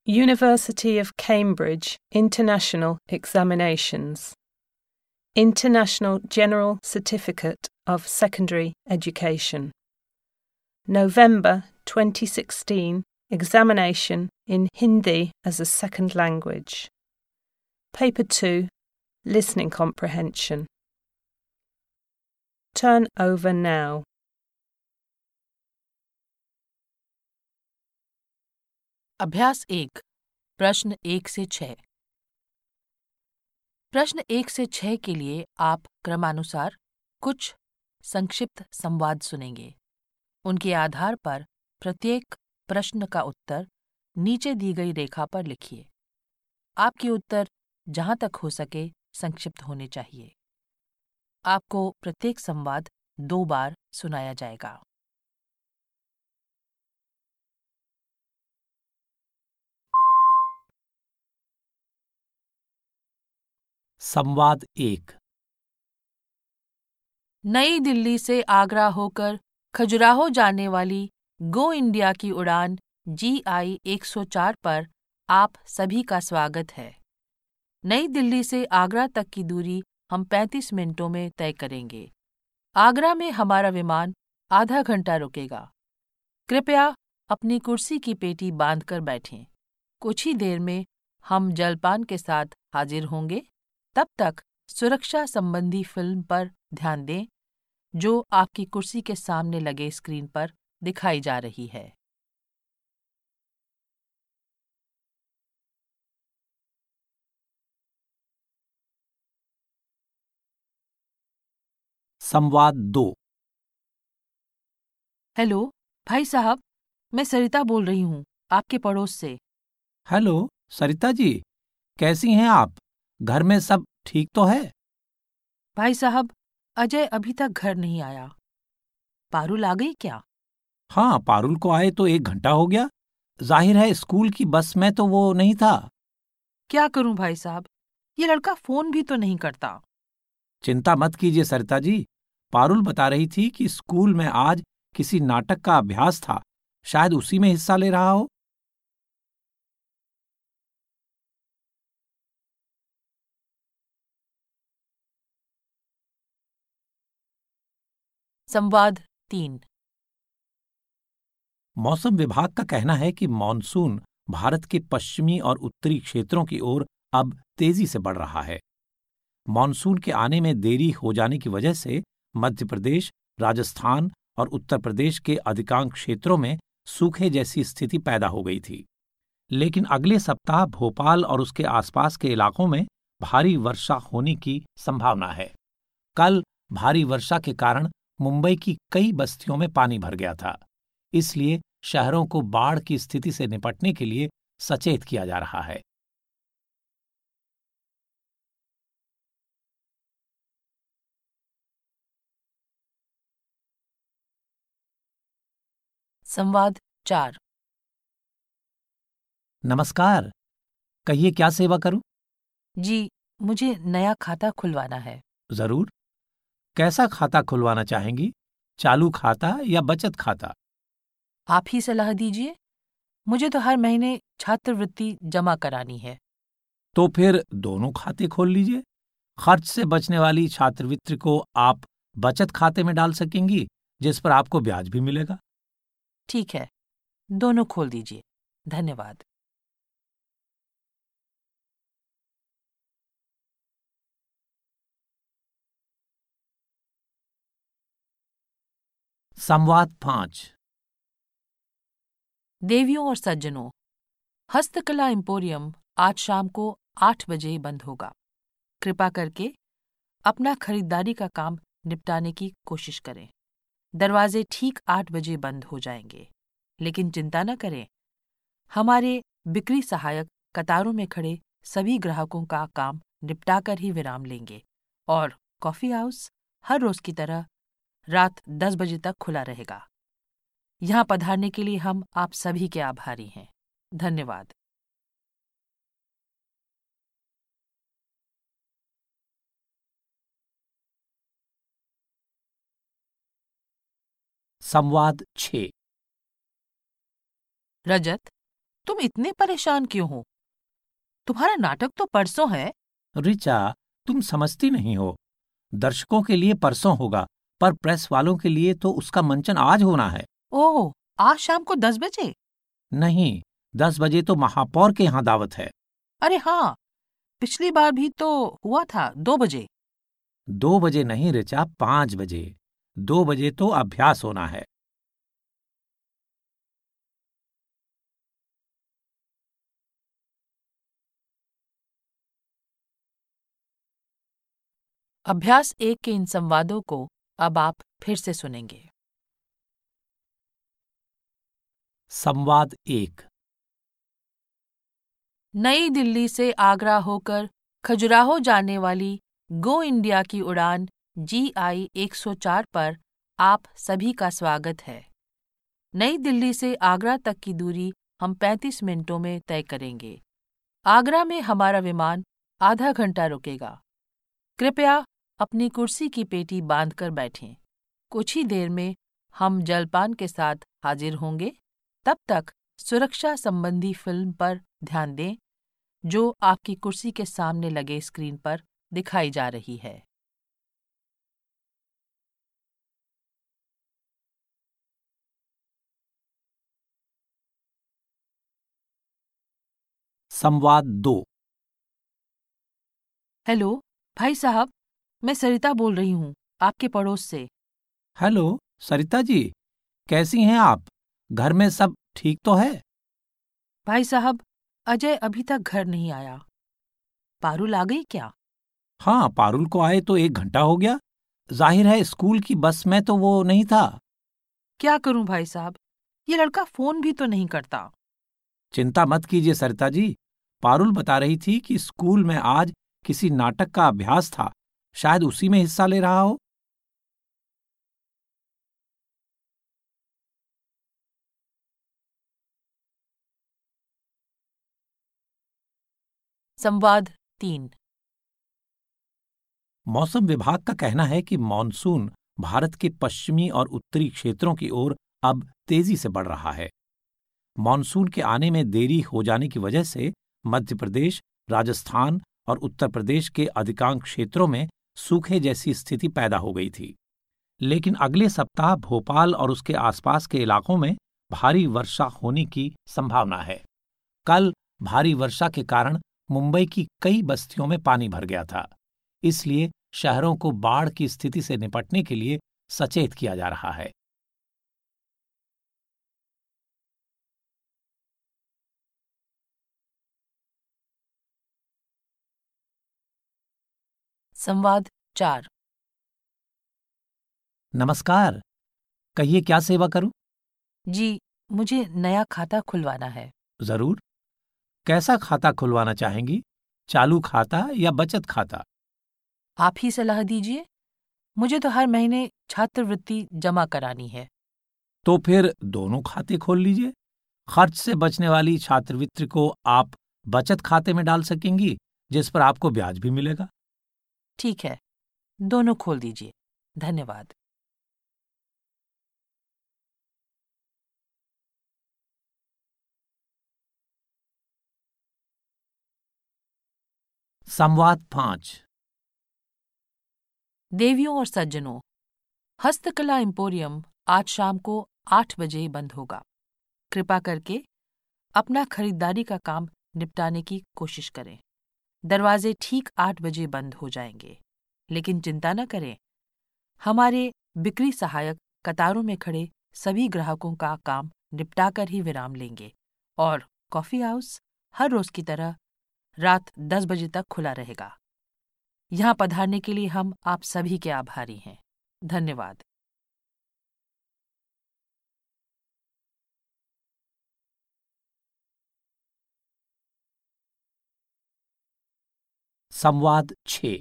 University of Cambridge International Examinations. International General Certificate of Secondary Education. November 2016 Examination in Hindi as a Second Language. Paper 2 Listening Comprehension. Turn over now. अभ्यास 1 प्रश्न 1 से 6। प्रश्न 1 से 6 के लिए आप क्रमानुसार कुछ संक्षिप्त संवाद सुनेंगे। उनके आधार पर प्रत्येक प्रश्न का उत्तर नीचे दी गई रेखा पर लिखिए। आपके उत्तर जहां तक हो सके संक्षिप्त होने चाहिए। आपको प्रत्येक संवाद 2 बार सुनाया जाएगा। संवाद 1। नई दिल्ली से आगरा होकर खजुराहो जाने वाली गो इंडिया की उड़ान GI 104 पर आप सभी का स्वागत है। नई दिल्ली से आगरा तक की दूरी हम 35 मिनटों में तय करेंगे। आगरा में हमारा विमान आधा घंटा रुकेगा। कृपया अपनी कुर्सी की पेटी बांधकर बैठें। कुछ ही देर में हम जलपान के साथ हाजिर होंगे। तब तक सुरक्षा संबंधी फिल्म पर ध्यान दें जो आपकी कुर्सी के सामने लगे स्क्रीन पर दिखाई जा रही है। संवाद 2। हेलो भाई साहब, मैं सरिता बोल रही हूँ, आपके पड़ोस से। हेलो सरिता जी, कैसी हैं आप? घर में सब ठीक तो है? भाई साहब, अजय अभी तक घर नहीं आया। पारुल आ गई क्या? हाँ, पारुल को आए तो 1 घंटा हो गया। जाहिर है स्कूल की बस में तो वो नहीं था। क्या करूं भाई साहब, ये लड़का फोन भी तो नहीं करता। चिंता मत कीजिए सरिता जी, पारुल बता रही थी कि स्कूल में आज किसी नाटक का अभ्यास था, शायद उसी में हिस्सा ले रहा हो। संवाद 3। मौसम विभाग का कहना है कि मॉनसून भारत के पश्चिमी और उत्तरी क्षेत्रों की ओर अब तेजी से बढ़ रहा है। मॉनसून के आने में देरी हो जाने की वजह से मध्य प्रदेश, राजस्थान और उत्तर प्रदेश के अधिकांश क्षेत्रों में सूखे जैसी स्थिति पैदा हो गई थी। लेकिन अगले सप्ताह भोपाल और उसके आसपास के इलाकों में भारी वर्षा होने की संभावना है। कल भारी वर्षा के कारण मुंबई की कई बस्तियों में पानी भर गया था, इसलिए शहरों को बाढ़ की स्थिति से निपटने के लिए सचेत किया जा रहा है। संवाद 4। नमस्कार, कहिए क्या सेवा करूं? जी, मुझे नया खाता खुलवाना है। जरूर। कैसा खाता खुलवाना चाहेंगी? चालू खाता या बचत खाता? आप ही सलाह दीजिए। मुझे तो हर महीने छात्रवृत्ति जमा करानी है। तो फिर दोनों खाते खोल लीजिए। खर्च से बचने वाली छात्रवृत्ति को आप बचत खाते में डाल सकेंगी, जिस पर आपको ब्याज भी मिलेगा। ठीक है, दोनों खोल दीजिए। धन्यवाद। संवाद 5। देवियों और सज्जनों, हस्तकला एम्पोरियम आज शाम को 8 बजे बंद होगा। कृपा करके अपना खरीदारी का काम निपटाने की कोशिश करें। दरवाजे ठीक 8 बजे बंद हो जाएंगे, लेकिन चिंता न करें। हमारे बिक्री सहायक कतारों में खड़े सभी ग्राहकों का काम निपटाकर ही विराम लेंगे और कॉफी हाउस हर रोज की तरह रात 10 बजे तक खुला रहेगा। यहाँ पधारने के लिए हम आप सभी के आभारी हैं। धन्यवाद। संवाद 6। रजत, तुम इतने परेशान क्यों हो? तुम्हारा नाटक तो परसों है। ऋचा, तुम समझती नहीं हो। दर्शकों के लिए परसों होगा, पर प्रेस वालों के लिए तो उसका मंचन आज होना है। ओह, आज शाम को 10 बजे? नहीं, 10 बजे तो महापौर के यहाँ दावत है। अरे हाँ, पिछली बार भी तो हुआ था 2 बजे। 2 बजे नहीं ऋचा, 5 बजे। 2 बजे तो अभ्यास होना है। अभ्यास 1 के इन संवादों को अब आप फिर से सुनेंगे। संवाद 1। नई दिल्ली से आगरा होकर खजुराहो जाने वाली गो इंडिया की उड़ान GI 104 पर आप सभी का स्वागत है। नई दिल्ली से आगरा तक की दूरी हम 35 मिनटों में तय करेंगे। आगरा में हमारा विमान आधा घंटा रुकेगा। कृपया अपनी कुर्सी की पेटी बांधकर बैठें। कुछ ही देर में हम जलपान के साथ हाजिर होंगे। तब तक सुरक्षा संबंधी फिल्म पर ध्यान दें, जो आपकी कुर्सी के सामने लगे स्क्रीन पर दिखाई जा रही है। संवाद 2। हेलो भाई साहब, मैं सरिता बोल रही हूँ, आपके पड़ोस से। हेलो सरिता जी, कैसी हैं आप? घर में सब ठीक तो है? भाई साहब, अजय अभी तक घर नहीं आया। पारुल आ गई क्या? हाँ, पारुल को आए तो 1 घंटा हो गया। जाहिर है स्कूल की बस में तो वो नहीं था। क्या करूं भाई साहब, ये लड़का फोन भी तो नहीं करता। चिंता मत कीजिए सरिता जी, पारुल बता रही थी कि स्कूल में आज किसी नाटक का अभ्यास था, शायद उसी में हिस्सा ले रहा हो। संवाद 3। मौसम विभाग का कहना है कि मॉनसून भारत के पश्चिमी और उत्तरी क्षेत्रों की ओर अब तेजी से बढ़ रहा है। मॉनसून के आने में देरी हो जाने की वजह से मध्य प्रदेश, राजस्थान और उत्तर प्रदेश के अधिकांश क्षेत्रों में सूखे जैसी स्थिति पैदा हो गई थी। लेकिन अगले सप्ताह भोपाल और उसके आसपास के इलाकों में भारी वर्षा होने की संभावना है। कल भारी वर्षा के कारण मुंबई की कई बस्तियों में पानी भर गया था, इसलिए शहरों को बाढ़ की स्थिति से निपटने के लिए सचेत किया जा रहा है। संवाद 4। नमस्कार, कहिए क्या सेवा करूं? जी, मुझे नया खाता खुलवाना है। जरूर। कैसा खाता खुलवाना चाहेंगी? चालू खाता या बचत खाता? आप ही सलाह दीजिए। मुझे तो हर महीने छात्रवृत्ति जमा करानी है। तो फिर दोनों खाते खोल लीजिए। खर्च से बचने वाली छात्रवृत्ति को आप बचत खाते में डाल सकेंगी, जिस पर आपको ब्याज भी मिलेगा। ठीक है, दोनों खोल दीजिए। धन्यवाद। संवाद 5। देवियों और सज्जनों, हस्तकला एम्पोरियम आज शाम को 8 बजे बंद होगा। कृपा करके अपना खरीदारी का काम निपटाने की कोशिश करें। दरवाजे ठीक 8 बजे बंद हो जाएंगे, लेकिन चिंता न करें। हमारे बिक्री सहायक कतारों में खड़े सभी ग्राहकों का काम निपटाकर ही विराम लेंगे और कॉफी हाउस हर रोज की तरह रात 10 बजे तक खुला रहेगा। यहाँ पधारने के लिए हम आप सभी के आभारी हैं। धन्यवाद। संवाद 6।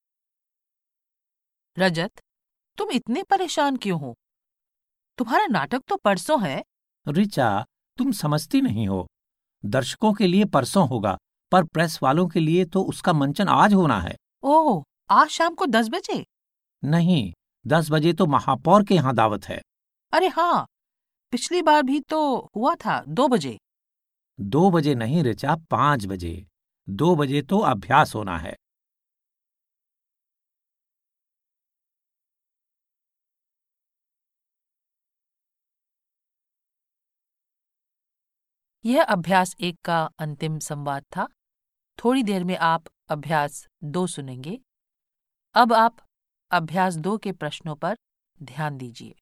रजत, तुम इतने परेशान क्यों हो? तुम्हारा नाटक तो परसों है। ऋचा, तुम समझती नहीं हो। दर्शकों के लिए परसों होगा, पर प्रेस वालों के लिए तो उसका मंचन आज होना है। ओह, आज शाम को 10 बजे? नहीं, 10 बजे तो महापौर के यहाँ दावत है। अरे हाँ, पिछली बार भी तो हुआ था 2 बजे। 2 बजे नहीं ऋचा, 5 बजे। 2 बजे तो अभ्यास होना है। यह अभ्यास 1 का अंतिम संवाद था। थोड़ी देर में आप अभ्यास 2 सुनेंगे। अब आप अभ्यास 2 के प्रश्नों पर ध्यान दीजिए।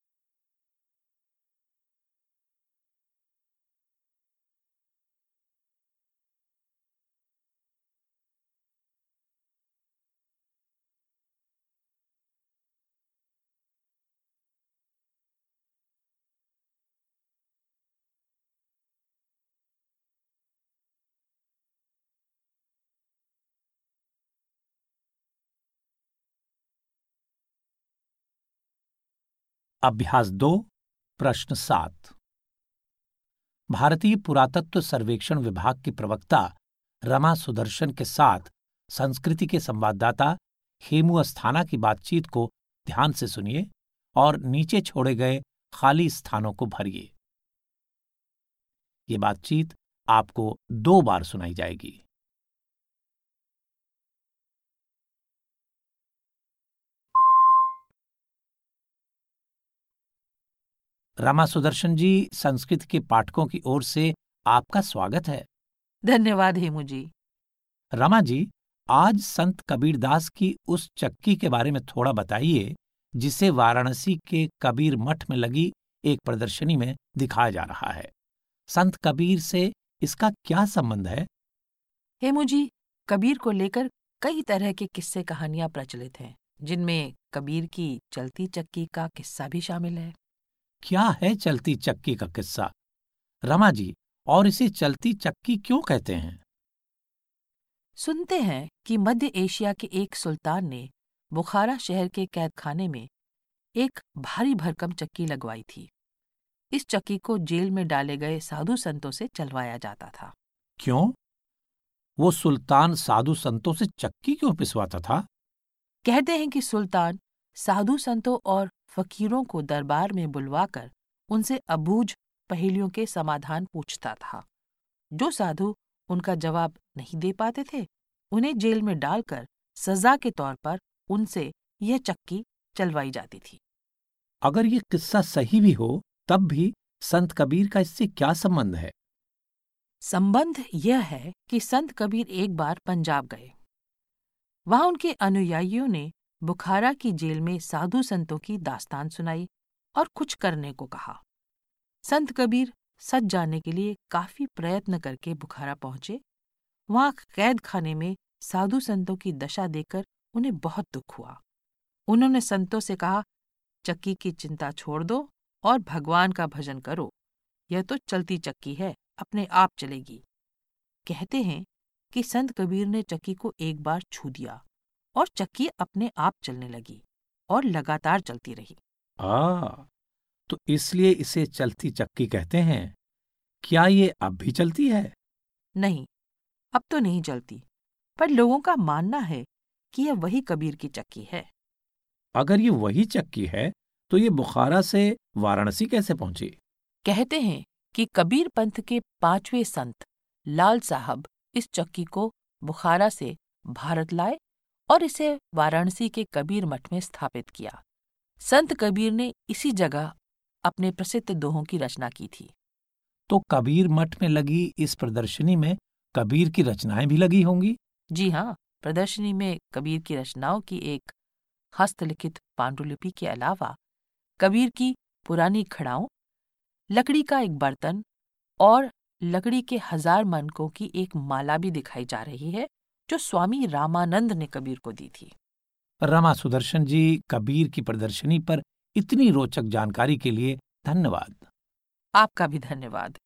अभ्यास 2 प्रश्न 7। भारतीय पुरातत्व सर्वेक्षण विभाग की प्रवक्ता रमा सुदर्शन के साथ संस्कृति के संवाददाता हेमू अस्थाना की बातचीत को ध्यान से सुनिए और नीचे छोड़े गए खाली स्थानों को भरिए। ये बातचीत आपको 2 बार सुनाई जाएगी। रमा सुदर्शन जी, संस्कृत के पाठकों की ओर से आपका स्वागत है। धन्यवाद हेमू जी। रमा जी, आज संत कबीरदास की उस चक्की के बारे में थोड़ा बताइए जिसे वाराणसी के कबीर मठ में लगी एक प्रदर्शनी में दिखाया जा रहा है। संत कबीर से इसका क्या संबंध है? हेमू जी, कबीर को लेकर कई तरह के किस्से कहानियां प्रचलित हैं, जिनमें कबीर की चलती चक्की का किस्सा भी शामिल है। क्या है चलती चक्की का किस्सा? रमा जी, और इसे चलती चक्की क्यों कहते हैं? सुनते हैं कि मध्य एशिया के एक सुल्तान ने बुखारा शहर के कैदखाने में एक भारी भरकम चक्की लगवाई थी। इस चक्की को जेल में डाले गए साधु संतों से चलवाया जाता था। क्यों? वो सुल्तान साधु संतों से चक्की क्यों पिसवाता था? कहते हैं कि सुल्तान साधु संतों और फकीरों को दरबार में बुलवाकर उनसे अबूझ पहेलियों के समाधान पूछता था। जो साधु उनका जवाब नहीं दे पाते थे, उन्हें जेल में डालकर सजा के तौर पर उनसे यह चक्की चलवाई जाती थी। अगर ये किस्सा सही भी हो, तब भी संत कबीर का इससे क्या संबंध है? संबंध यह है कि संत कबीर एक बार पंजाब गए। वहां उनके अनुयायियों ने बुखारा की जेल में साधु संतों की दास्तान सुनाई और कुछ करने को कहा। संत कबीर सच जाने के लिए काफी प्रयत्न करके बुखारा पहुंचे। वहां कैद खाने में साधु संतों की दशा देखकर उन्हें बहुत दुख हुआ। उन्होंने संतों से कहा, चक्की की चिंता छोड़ दो और भगवान का भजन करो। यह तो चलती चक्की है, अपने आप चलेगी। कहते हैं कि संत कबीर ने चक्की को एक बार छू दिया और चक्की अपने आप चलने लगी और लगातार चलती रही। तो इसलिए इसे चलती चक्की कहते हैं। क्या ये अब भी चलती है? नहीं, अब तो नहीं चलती, पर लोगों का मानना है कि यह वही कबीर की चक्की है। अगर ये वही चक्की है, तो ये बुखारा से वाराणसी कैसे पहुंची? कहते हैं कि कबीर पंथ के 5वें संत लाल साहब इस चक्की को बुखारा से भारत लाए और इसे वाराणसी के कबीर मठ में स्थापित किया। संत कबीर ने इसी जगह अपने प्रसिद्ध दोहों की रचना की थी। तो कबीर मठ में लगी इस प्रदर्शनी में कबीर की रचनाएं भी लगी होंगी? जी हाँ, प्रदर्शनी में कबीर की रचनाओं की एक हस्तलिखित पांडुलिपि के अलावा कबीर की पुरानी खड़ाओं, लकड़ी का एक बर्तन और लकड़ी के 1000 मनकों की एक माला भी दिखाई जा रही है, जो स्वामी रामानंद ने कबीर को दी थी। रमा सुदर्शन जी, कबीर की प्रदर्शनी पर इतनी रोचक जानकारी के लिए धन्यवाद। आपका भी धन्यवाद।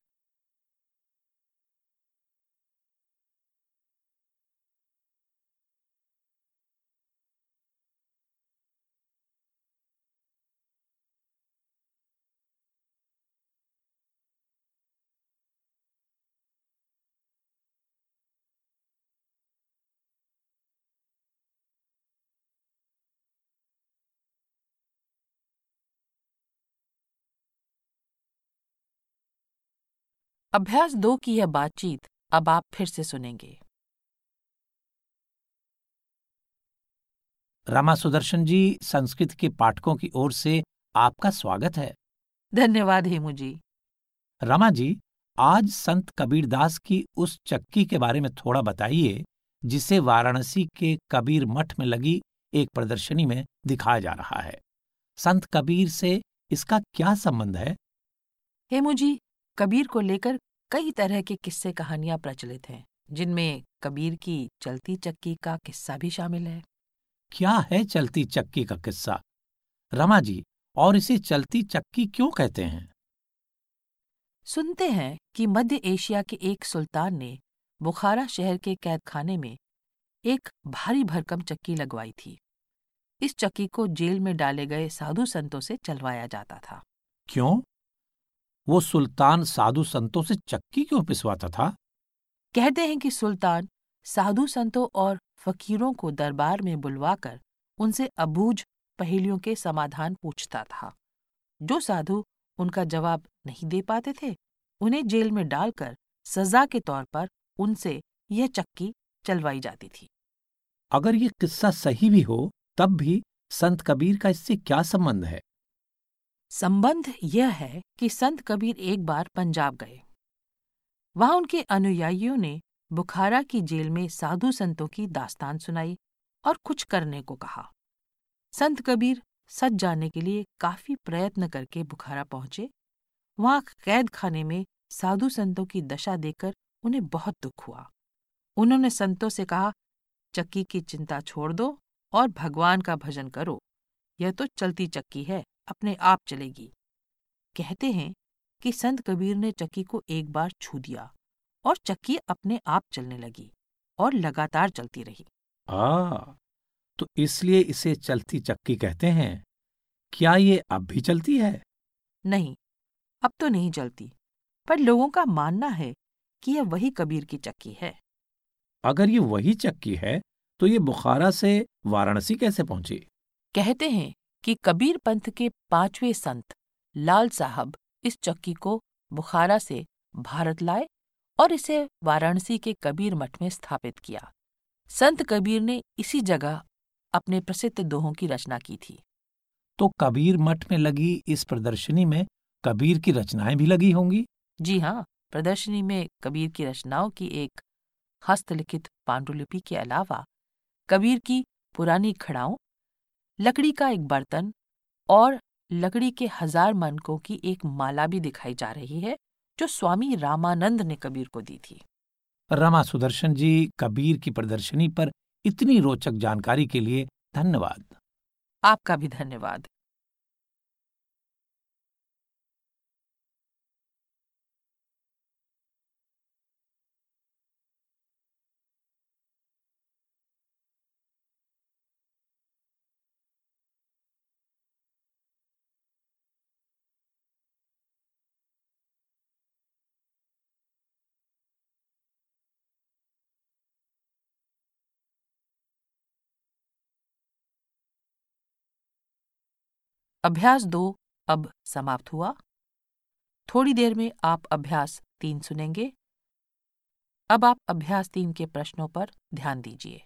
अभ्यास 2 की यह बातचीत अब आप फिर से सुनेंगे। रमा सुदर्शन जी, संस्कृत के पाठकों की ओर से आपका स्वागत है। धन्यवाद हेमू जी। रमा जी, आज संत कबीरदास की उस चक्की के बारे में थोड़ा बताइए जिसे वाराणसी के कबीर मठ में लगी एक प्रदर्शनी में दिखाया जा रहा है। संत कबीर से इसका क्या संबंध है? हेमू जी, कबीर को लेकर कई तरह के किस्से कहानियां प्रचलित हैं, जिनमें कबीर की चलती चक्की का किस्सा भी शामिल है। क्या है चलती चक्की का किस्सा, रमा जी, और इसे चलती चक्की क्यों कहते हैं? सुनते हैं कि मध्य एशिया के एक सुल्तान ने बुखारा शहर के कैदखाने में एक भारी भरकम चक्की लगवाई थी। इस चक्की को जेल में डाले गए साधु संतों से चलवाया जाता था। क्यों? वो सुल्तान साधु संतों से चक्की क्यों पिसवाता था? कहते हैं कि सुल्तान साधु संतों और फकीरों को दरबार में बुलवाकर उनसे अबूझ पहेलियों के समाधान पूछता था। जो साधु उनका जवाब नहीं दे पाते थे, उन्हें जेल में डालकर सजा के तौर पर उनसे यह चक्की चलवाई जाती थी। अगर ये किस्सा सही भी हो, तब भी संत कबीर का इससे क्या संबंध है? संबंध यह है कि संत कबीर एक बार पंजाब गए। वहां उनके अनुयायियों ने बुखारा की जेल में साधु संतों की दास्तान सुनाई और कुछ करने को कहा। संत कबीर सच जाने के लिए काफी प्रयत्न करके बुखारा पहुंचे। वहां कैद खाने में साधु संतों की दशा देखकर उन्हें बहुत दुख हुआ। उन्होंने संतों से कहा, चक्की की चिंता छोड़ दो और भगवान का भजन करो। यह तो चलती चक्की है, अपने आप चलेगी। कहते हैं कि संत कबीर ने चक्की को एक बार छू दिया और चक्की अपने आप चलने लगी और लगातार चलती रही। तो इसलिए इसे चलती चक्की कहते हैं। क्या ये अब भी चलती है? नहीं, अब तो नहीं चलती, पर लोगों का मानना है कि यह वही कबीर की चक्की है। अगर ये वही चक्की है, तो ये बुखारा से वाराणसी कैसे पहुंची? कहते हैं कि कबीर पंथ के 5वें संत लाल साहब इस चक्की को बुखारा से भारत लाए और इसे वाराणसी के कबीर मठ में स्थापित किया। संत कबीर ने इसी जगह अपने प्रसिद्ध दोहों की रचना की थी। तो कबीर मठ में लगी इस प्रदर्शनी में कबीर की रचनाएं भी लगी होंगी? जी हाँ, प्रदर्शनी में कबीर की रचनाओं की एक हस्तलिखित पांडुलिपि के अलावा कबीर की पुरानी खड़ाओं, लकड़ी का एक बर्तन और लकड़ी के 1000 मनकों की एक माला भी दिखाई जा रही है, जो स्वामी रामानंद ने कबीर को दी थी। रमा सुदर्शन जी, कबीर की प्रदर्शनी पर इतनी रोचक जानकारी के लिए धन्यवाद। आपका भी धन्यवाद। अभ्यास 2 अब समाप्त हुआ। थोड़ी देर में आप अभ्यास 3 सुनेंगे। अब आप अभ्यास 3 के प्रश्नों पर ध्यान दीजिए।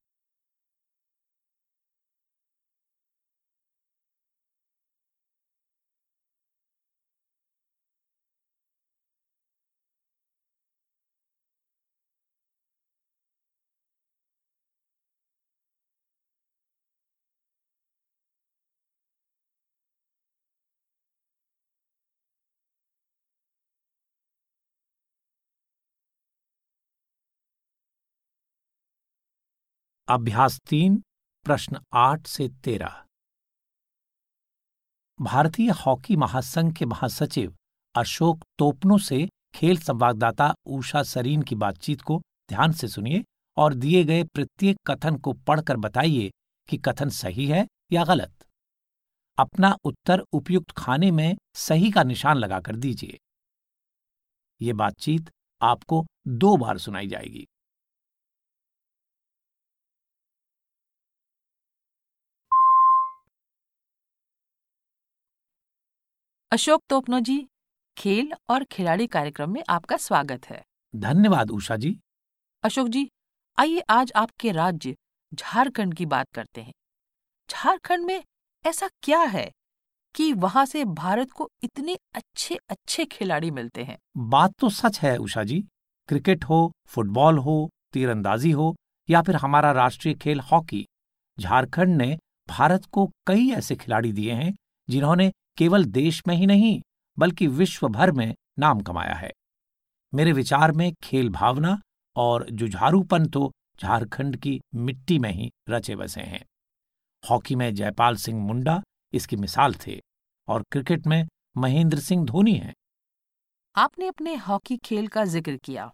अभ्यास 3, प्रश्न 8 से 13। भारतीय हॉकी महासंघ के महासचिव अशोक तोपनो से खेल संवाददाता उषा सरीन की बातचीत को ध्यान से सुनिए और दिए गए प्रत्येक कथन को पढ़कर बताइए कि कथन सही है या गलत। अपना उत्तर उपयुक्त खाने में सही का निशान लगाकर दीजिए। ये बातचीत आपको 2 बार सुनाई जाएगी। अशोक तोपनो जी, खेल और खिलाड़ी कार्यक्रम में आपका स्वागत है। धन्यवाद उषा जी। अशोक जी, आइए आज आपके राज्य झारखंड की बात करते हैं। झारखंड में ऐसा क्या है कि वहां से भारत को इतने अच्छे अच्छे खिलाड़ी मिलते हैं? बात तो सच है उषा जी। क्रिकेट हो, फुटबॉल हो, तीरंदाजी हो या फिर हमारा राष्ट्रीय खेल हॉकी, झारखंड ने भारत को कई ऐसे खिलाड़ी दिए हैं जिन्होंने केवल देश में ही नहीं बल्कि विश्व भर में नाम कमाया है। मेरे विचार में खेल भावना और जुझारूपन तो झारखंड की मिट्टी में ही रचे बसे हैं। हॉकी में जयपाल सिंह मुंडा इसकी मिसाल थे और क्रिकेट में महेंद्र सिंह धोनी हैं। आपने अपने हॉकी खेल का जिक्र किया।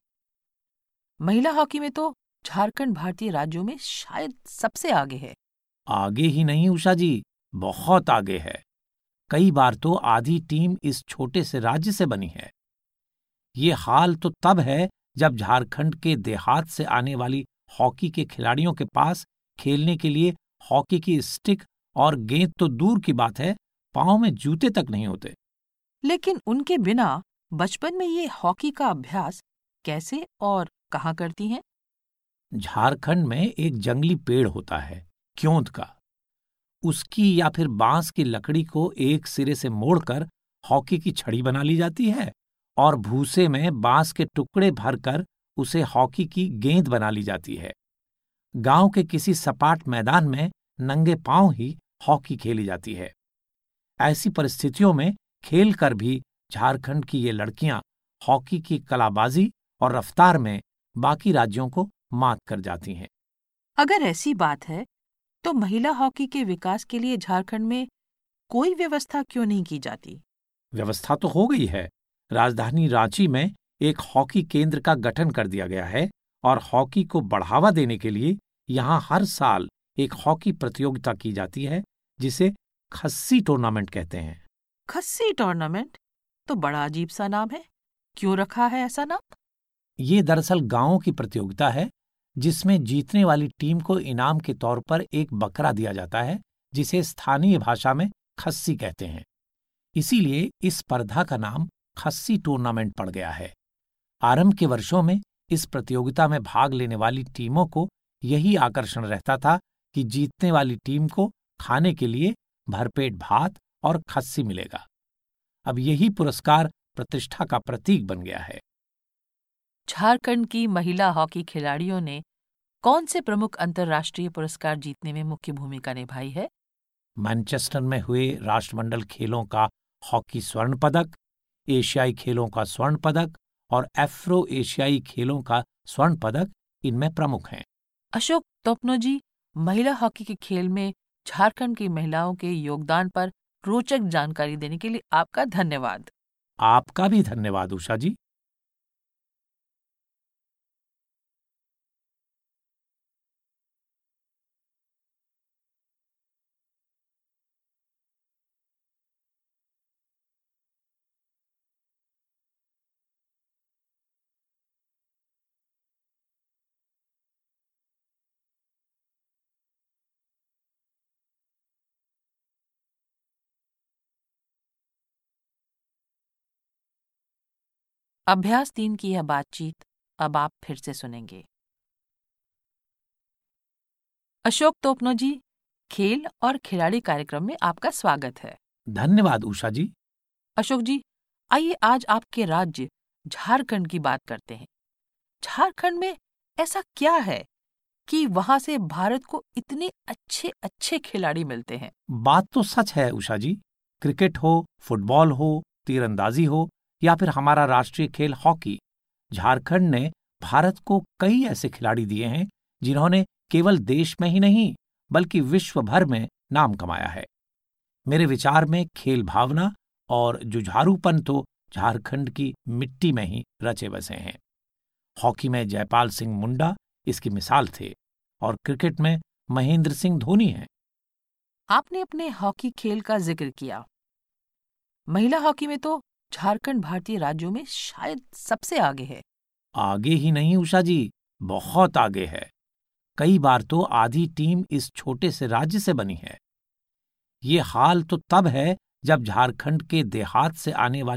महिला हॉकी में तो झारखंड भारतीय राज्यों में शायद सबसे आगे है। आगे ही नहीं उषा जी, बहुत आगे है। कई बार तो आधी टीम इस छोटे से राज्य से बनी है। ये हाल तो तब है जब झारखंड के देहात से आने वाली हॉकी के खिलाड़ियों के पास खेलने के लिए हॉकी की स्टिक और गेंद तो दूर की बात है, पांव में जूते तक नहीं होते। लेकिन उनके बिना बचपन में ये हॉकी का अभ्यास कैसे और कहाँ करती हैं? झारखंड में एक जंगली पेड़ होता है, क्योंत का। उसकी या फिर बांस की लकड़ी को एक सिरे से मोड़कर हॉकी की छड़ी बना ली जाती है और भूसे में बांस के टुकड़े भरकर उसे हॉकी की गेंद बना ली जाती है। गांव के किसी सपाट मैदान में नंगे पांव ही हॉकी खेली जाती है। ऐसी परिस्थितियों में खेलकर भी झारखंड की ये लड़कियां हॉकी की कलाबाजी और रफ्तार में बाकी राज्यों को मात कर जाती हैं। अगर ऐसी बात है तो महिला हॉकी के विकास के लिए झारखंड में कोई व्यवस्था क्यों नहीं की जाती? व्यवस्था तो हो गई है। राजधानी रांची में एक हॉकी केंद्र का गठन कर दिया गया है और हॉकी को बढ़ावा देने के लिए यहाँ हर साल एक हॉकी प्रतियोगिता की जाती है जिसे खस्सी टूर्नामेंट कहते हैं। खस्सी टूर्नामेंट तो बड़ा अजीब सा नाम है। क्यों रखा है ऐसा नाम? ये दरअसल गांवों की प्रतियोगिता है जिसमें जीतने वाली टीम को इनाम के तौर पर एक बकरा दिया जाता है जिसे स्थानीय भाषा में खस्सी कहते हैं। इसीलिए इस स्पर्धा का नाम खस्सी टूर्नामेंट पड़ गया है। आरंभ के वर्षों में इस प्रतियोगिता में भाग लेने वाली टीमों को यही आकर्षण रहता था कि जीतने वाली टीम को खाने के लिए भरपेट भात और खस्सी मिलेगा। अब यही पुरस्कार प्रतिष्ठा का प्रतीक बन गया है। झारखंड की महिला हॉकी खिलाड़ियों ने कौन से प्रमुख अंतर्राष्ट्रीय पुरस्कार जीतने में मुख्य भूमिका निभाई है? मैनचेस्टर में हुए राष्ट्रमंडल खेलों का हॉकी स्वर्ण पदक, एशियाई खेलों का स्वर्ण पदक और एफ्रो एशियाई खेलों का स्वर्ण पदक इनमें प्रमुख हैं। अशोक तोपनो, महिला हॉकी के खेल में झारखंड की महिलाओं के योगदान पर रोचक जानकारी देने के लिए आपका धन्यवाद। आपका भी धन्यवाद उषा जी। अभ्यास 3 की यह बातचीत अब आप फिर से सुनेंगे। अशोक तोपनो, खेल और खिलाड़ी कार्यक्रम में आपका स्वागत है। धन्यवाद उषा जी। अशोक जी, आइए आज आपके राज्य झारखंड की बात करते हैं। झारखंड में ऐसा क्या है कि वहां से भारत को इतने अच्छे अच्छे खिलाड़ी मिलते हैं? बात तो सच है उषा जी। क्रिकेट हो, फुटबॉल हो, तीरंदाजी हो या फिर हमारा राष्ट्रीय खेल हॉकी, झारखंड ने भारत को कई ऐसे खिलाड़ी दिए हैं जिन्होंने केवल देश में ही नहीं बल्कि विश्व भर में नाम कमाया है। मेरे विचार में खेल भावना और जुझारूपन तो झारखंड की मिट्टी में ही रचे बसे हैं। हॉकी में जयपाल सिंह मुंडा इसकी मिसाल थे और क्रिकेट में महेंद्र सिंह धोनी हैं। आपने अपने हॉकी खेल का जिक्र किया। महिला हॉकी में तो झारखंड भारतीय राज्यों में शायद सबसे आगे है। आगे ही नहीं उषा जी, बहुत आगे है। कई बार तो आधी टीम इस छोटे से राज्य से बनी है। ये हाल तो तब है जब झारखंड के देहात से आने वाली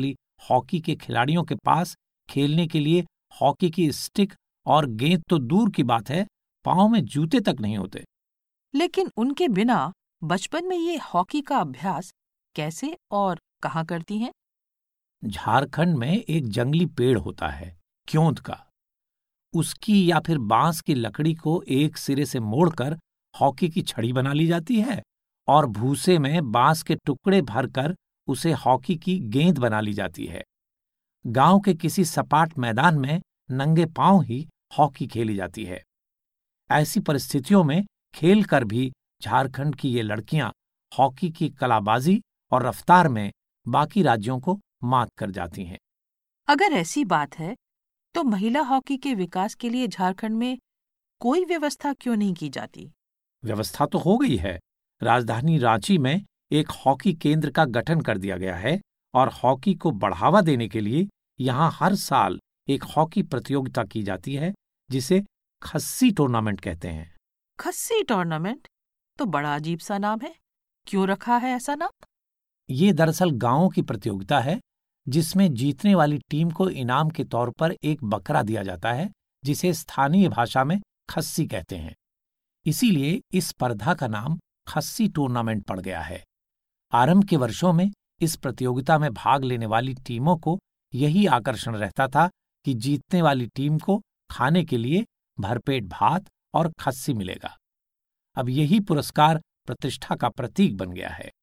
हॉकी के खिलाड़ियों के पास खेलने के लिए हॉकी की स्टिक और गेंद तो दूर की बात है, पांव में जूते तक नहीं होते। लेकिन उनके बिना बचपन में ये हॉकी का अभ्यास कैसे और कहाँ करती हैं? झारखंड में एक जंगली पेड़ होता है, क्योंत का। उसकी या फिर बांस की लकड़ी को एक सिरे से मोड़कर हॉकी की छड़ी बना ली जाती है और भूसे में बांस के टुकड़े भरकर उसे हॉकी की गेंद बना ली जाती है। गांव के किसी सपाट मैदान में नंगे पांव ही हॉकी खेली जाती है। ऐसी परिस्थितियों में खेलकर भी झारखंड की ये लड़कियां हॉकी की कलाबाजी और रफ्तार में बाकी राज्यों को मात कर जाती हैं। अगर ऐसी बात है तो महिला हॉकी के विकास के लिए झारखंड में कोई व्यवस्था क्यों नहीं की जाती? व्यवस्था तो हो गई है। राजधानी रांची में एक हॉकी केंद्र का गठन कर दिया गया है और हॉकी को बढ़ावा देने के लिए यहाँ हर साल एक हॉकी प्रतियोगिता की जाती है, जिसे खस्सी टूर्नामेंट कहते हैं। खस्सी टूर्नामेंट तो बड़ा अजीब सा नाम है, क्यों रखा है ऐसा नाम? ये दरअसल गांवों की प्रतियोगिता है जिसमें जीतने वाली टीम को इनाम के तौर पर एक बकरा दिया जाता है, जिसे स्थानीय भाषा में खस्सी कहते हैं। इसीलिए इस स्पर्धा का नाम खस्सी टूर्नामेंट पड़ गया है। आरंभ के वर्षों में इस प्रतियोगिता में भाग लेने वाली टीमों को यही आकर्षण रहता था कि जीतने वाली टीम को खाने के लिए भरपेट भात और खस्सी मिलेगा। अब यही पुरस्कार प्रतिष्ठा का प्रतीक बन गया है।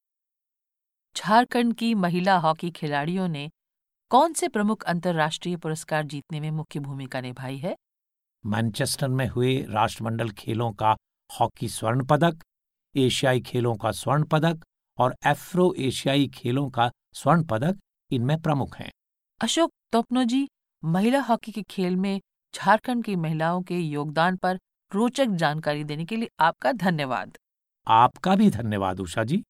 झारखंड की महिला हॉकी खिलाड़ियों ने कौन से प्रमुख अंतर्राष्ट्रीय पुरस्कार जीतने में मुख्य भूमिका निभाई है? मैनचेस्टर में हुए राष्ट्रमंडल खेलों का हॉकी स्वर्ण पदक, एशियाई खेलों का स्वर्ण पदक और एफ्रो एशियाई खेलों का स्वर्ण पदक इनमें प्रमुख हैं। अशोक तोपनो जी, महिला हॉकी के खेल में झारखंड की महिलाओं के योगदान पर रोचक जानकारी देने के लिए आपका धन्यवाद। आपका भी धन्यवाद उषा जी।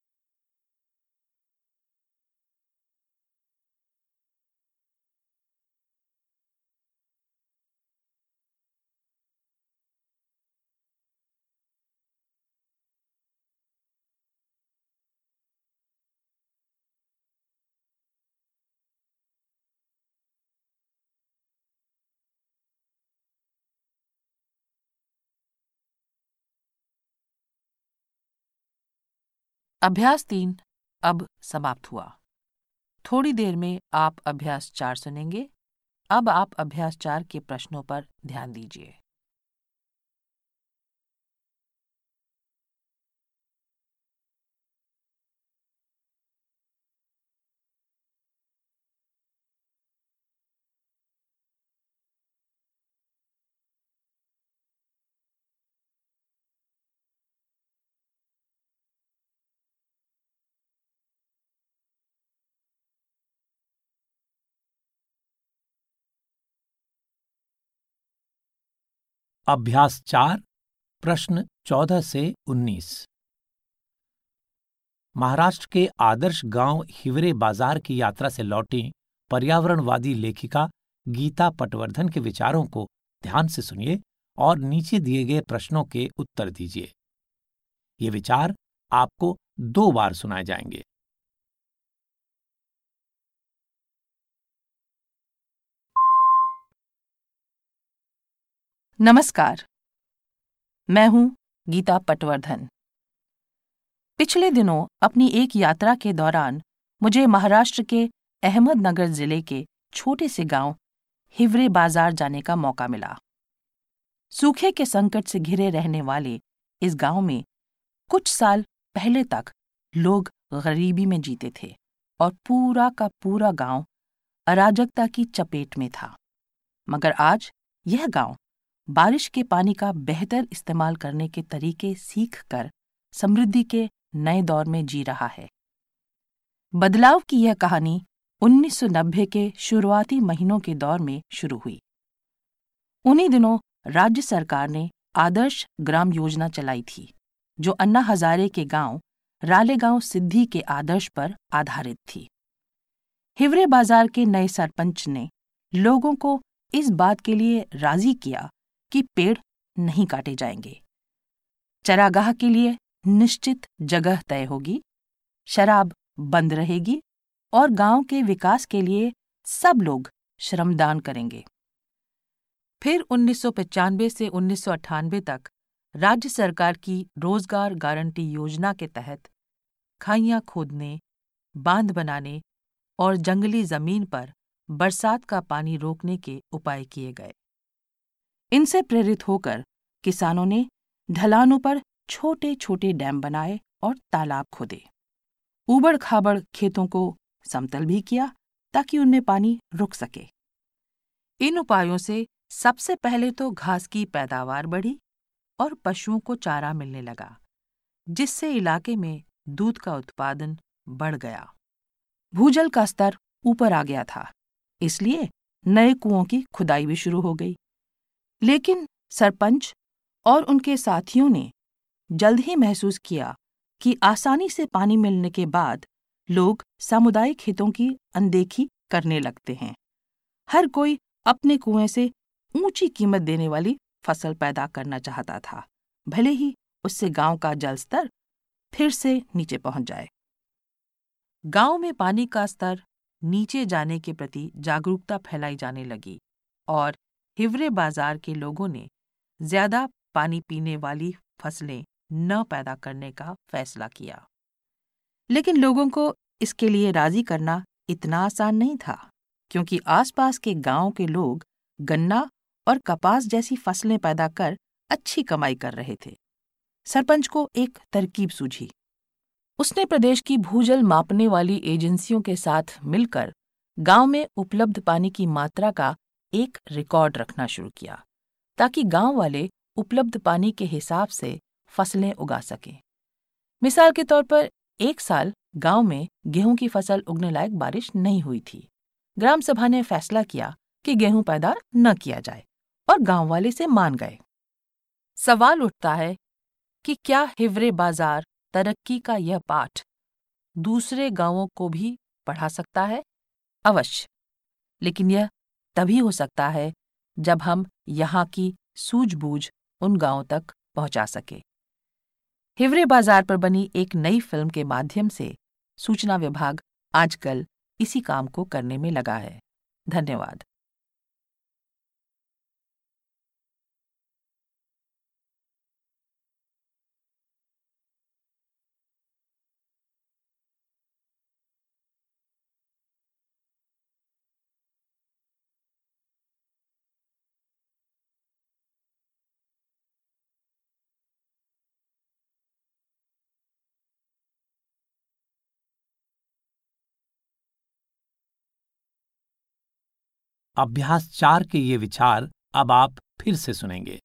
अभ्यास 3 अब समाप्त हुआ। थोड़ी देर में आप अभ्यास 4 सुनेंगे। अब आप अभ्यास 4 के प्रश्नों पर ध्यान दीजिए। अभ्यास 4 प्रश्न 14 से 19। महाराष्ट्र के आदर्श गांव हिवरे बाजार की यात्रा से लौटी पर्यावरणवादी लेखिका गीता पटवर्धन के विचारों को ध्यान से सुनिए और नीचे दिए गए प्रश्नों के उत्तर दीजिए। ये विचार आपको 2 बार सुनाए जाएंगे। नमस्कार, मैं हूं गीता पटवर्धन। पिछले दिनों अपनी एक यात्रा के दौरान मुझे महाराष्ट्र के अहमदनगर जिले के छोटे से गांव हिवरे बाजार जाने का मौका मिला। सूखे के संकट से घिरे रहने वाले इस गांव में कुछ साल पहले तक लोग गरीबी में जीते थे और पूरा का पूरा गांव अराजकता की चपेट में था। मगर आज यह गांव बारिश के पानी का बेहतर इस्तेमाल करने के तरीके सीखकर समृद्धि के नए दौर में जी रहा है। बदलाव की यह कहानी 1990 के शुरुआती महीनों के दौर में शुरू हुई। उन्हीं दिनों राज्य सरकार ने आदर्श ग्राम योजना चलाई थी, जो अन्ना हजारे के गांव रालेगांव सिद्धि के आदर्श पर आधारित थी। हिवरे बाजार के नए सरपंच ने लोगों को इस बात के लिए राजी किया कि पेड़ नहीं काटे जाएंगे, चरागाह के लिए निश्चित जगह तय होगी, शराब बंद रहेगी और गांव के विकास के लिए सब लोग श्रमदान करेंगे। फिर 1995 से 1998 तक राज्य सरकार की रोजगार गारंटी योजना के तहत खाइयां खोदने, बांध बनाने और जंगली जमीन पर बरसात का पानी रोकने के उपाय किए गए। इनसे प्रेरित होकर किसानों ने ढलानों पर छोटे छोटे डैम बनाए और तालाब खोदे। ऊबड़ खाबड़ खेतों को समतल भी किया ताकि उनमें पानी रुक सके। इन उपायों से सबसे पहले तो घास की पैदावार बढ़ी और पशुओं को चारा मिलने लगा, जिससे इलाके में दूध का उत्पादन बढ़ गया। भूजल का स्तर ऊपर आ गया था, इसलिए नए कुओं की खुदाई भी शुरू हो गई। लेकिन सरपंच और उनके साथियों ने जल्द ही महसूस किया कि आसानी से पानी मिलने के बाद लोग सामुदायिक हितों की अनदेखी करने लगते हैं। हर कोई अपने कुएं से ऊंची कीमत देने वाली फसल पैदा करना चाहता था, भले ही उससे गांव का जल स्तर फिर से नीचे पहुंच जाए। गांव में पानी का स्तर नीचे जाने के प्रति जागरूकता फैलाई जाने लगी और हिवरे बाजार के लोगों ने ज्यादा पानी पीने वाली फसलें न पैदा करने का फैसला किया। लेकिन लोगों को इसके लिए राजी करना इतना आसान नहीं था, क्योंकि आसपास के गांव के लोग गन्ना और कपास जैसी फसलें पैदा कर अच्छी कमाई कर रहे थे। सरपंच को एक तरकीब सूझी। उसने प्रदेश की भूजल मापने वाली एजेंसियों के साथ मिलकर गांव में उपलब्ध पानी की मात्रा का एक रिकॉर्ड रखना शुरू किया, ताकि गांव वाले उपलब्ध पानी के हिसाब से फसलें उगा सकें। मिसाल के तौर पर एक साल गांव में गेहूं की फसल उगने लायक बारिश नहीं हुई थी। ग्राम सभा ने फैसला किया कि गेहूं पैदा न किया जाए और गांव वाले से मान गए। सवाल उठता है कि क्या हिवरे बाजार तरक्की का यह पाठ दूसरे गांवों को भी पढ़ा सकता है? अवश्य, लेकिन यह तभी हो सकता है जब हम यहाँ की सूझबूझ उन गांवों तक पहुंचा सके। हिवरे बाजार पर बनी एक नई फिल्म के माध्यम से सूचना विभाग आजकल इसी काम को करने में लगा है। धन्यवाद। अभ्यास 4 के ये विचार अब आप फिर से सुनेंगे।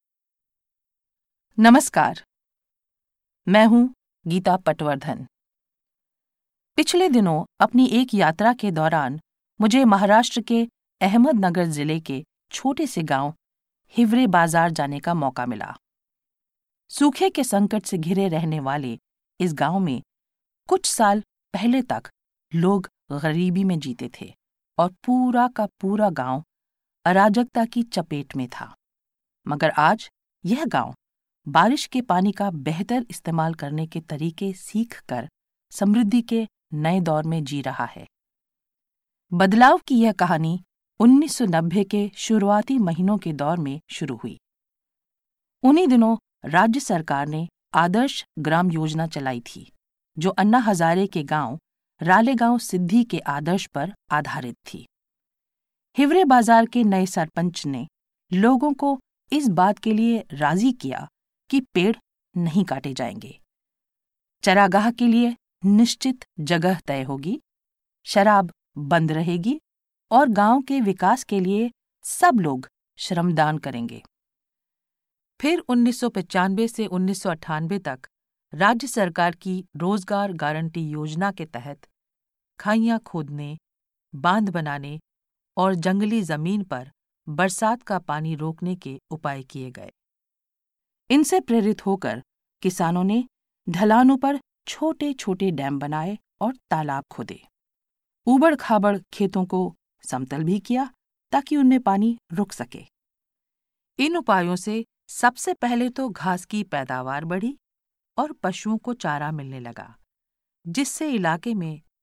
नमस्कार, मैं हूं गीता पटवर्धन। पिछले दिनों अपनी एक यात्रा के दौरान मुझे महाराष्ट्र के अहमदनगर जिले के छोटे से गांव हिवरे बाजार जाने का मौका मिला। सूखे के संकट से घिरे रहने वाले इस गांव में कुछ साल पहले तक लोग गरीबी में जीते थे और पूरा का पूरा गांव अराजकता की चपेट में था। मगर आज यह गांव बारिश के पानी का बेहतर इस्तेमाल करने के तरीके सीखकर समृद्धि के नए दौर में जी रहा है। बदलाव की यह कहानी 1990 के शुरुआती महीनों के दौर में शुरू हुई। उन्हीं दिनों राज्य सरकार ने आदर्श ग्राम योजना चलाई थी, जो अन्ना हजारे के गांव रालेगांव सिद्धि के आदर्श पर आधारित थी। हिवरे बाजार के नए सरपंच ने लोगों को इस बात के लिए राजी किया कि पेड़ नहीं काटे जाएंगे, चरागाह के लिए निश्चित जगह तय होगी, शराब बंद रहेगी और गांव के विकास के लिए सब लोग श्रमदान करेंगे। फिर 1995 से 1998 तक राज्य सरकार की रोजगार गारंटी योजना के तहत खाइयां खोदने, बांध बनाने और जंगली जमीन पर बरसात का पानी रोकने के उपाय किए गए। इनसे प्रेरित होकर किसानों ने ढलानों पर छोटे छोटे डैम बनाए और तालाब खोदे। ऊबड़ खाबड़ खेतों को समतल भी किया ताकि उनमें पानी रुक सके। इन उपायों से सबसे पहले तो घास की पैदावार बढ़ी और पशुओं को चारा मिलने लगा, जिससे इलाके में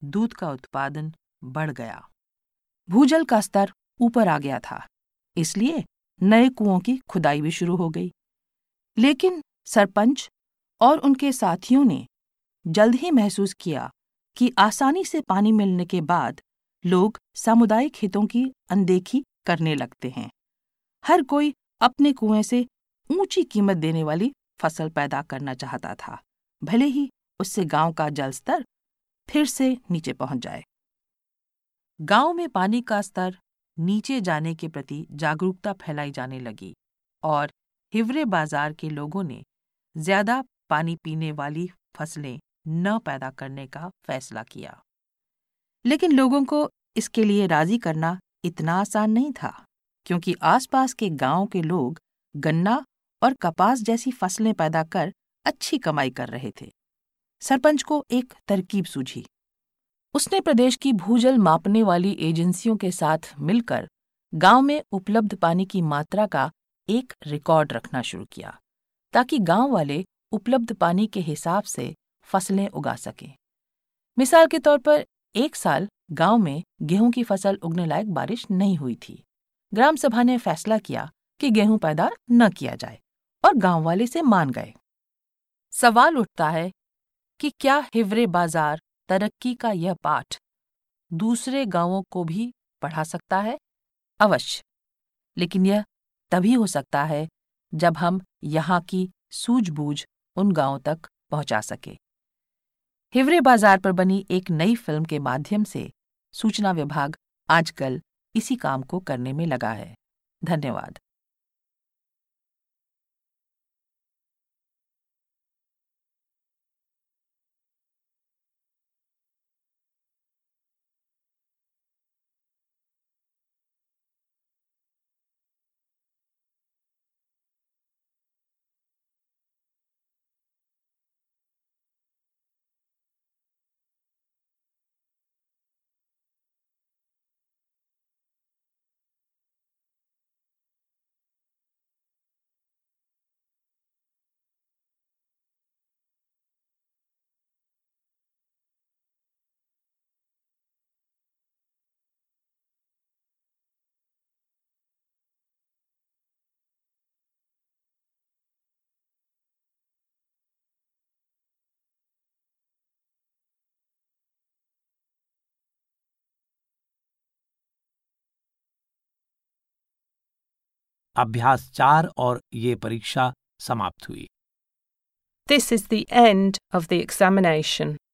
दूध का उत्पादन बढ़ गया। भूजल का स्तर ऊपर आ गया था, इसलिए नए कुओं की खुदाई भी शुरू हो गई। लेकिन सरपंच और उनके साथियों ने जल्द ही महसूस किया कि आसानी से पानी मिलने के बाद लोग सामुदायिक हितों की अनदेखी करने लगते हैं। हर कोई अपने कुएं से ऊंची कीमत देने वाली फसल पैदा करना चाहता था, भले ही उससे गांव का जल स्तर फिर से नीचे पहुंच जाए। गांव में पानी का स्तर नीचे जाने के प्रति जागरूकता फैलाई जाने लगी और हिवरे बाजार के लोगों ने ज्यादा पानी पीने वाली फसलें न पैदा करने का फैसला किया। लेकिन लोगों को इसके लिए राजी करना इतना आसान नहीं था, क्योंकि आसपास के गांव के लोग गन्ना और कपास जैसी फसलें पैदा कर अच्छी कमाई कर रहे थे। सरपंच को एक तरकीब सूझी। उसने प्रदेश की भूजल मापने वाली एजेंसियों के साथ मिलकर गांव में उपलब्ध पानी की मात्रा का एक रिकॉर्ड रखना शुरू किया, ताकि गांव वाले उपलब्ध पानी के हिसाब से फसलें उगा सकें। मिसाल के तौर पर एक साल गांव में गेहूं की फसल उगने लायक बारिश नहीं हुई थी। ग्राम सभा ने फैसला किया कि गेहूं पैदा न किया जाए और गांव वाले से मान गए। सवाल उठता है कि क्या हिवरे बाजार तरक्की का यह पाठ दूसरे गांवों को भी पढ़ा सकता है? अवश्य, लेकिन यह तभी हो सकता है जब हम यहाँ की सूझबूझ उन गांवों तक पहुंचा सके। हिवरे बाजार पर बनी एक नई फिल्म के माध्यम से सूचना विभाग आजकल इसी काम को करने में लगा है। धन्यवाद। अभ्यास 4 और ये परीक्षा समाप्त हुई। This is the end of the examination.